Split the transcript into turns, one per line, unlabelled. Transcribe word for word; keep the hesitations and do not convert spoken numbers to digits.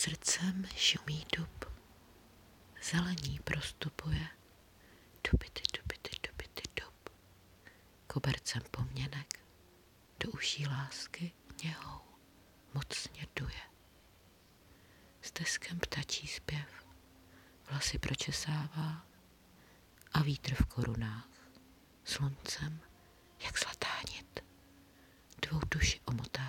srdcem šumí dub, zelení prostupuje, dubity, dubity, dubity, dub, kobercem pomněnek, do uší lásky něhou mocně duje. Steskem ptačí zpěv, vlasy pročesává a vítr v korunách, sluncem, jak zlatá nit, dvou duši omotává.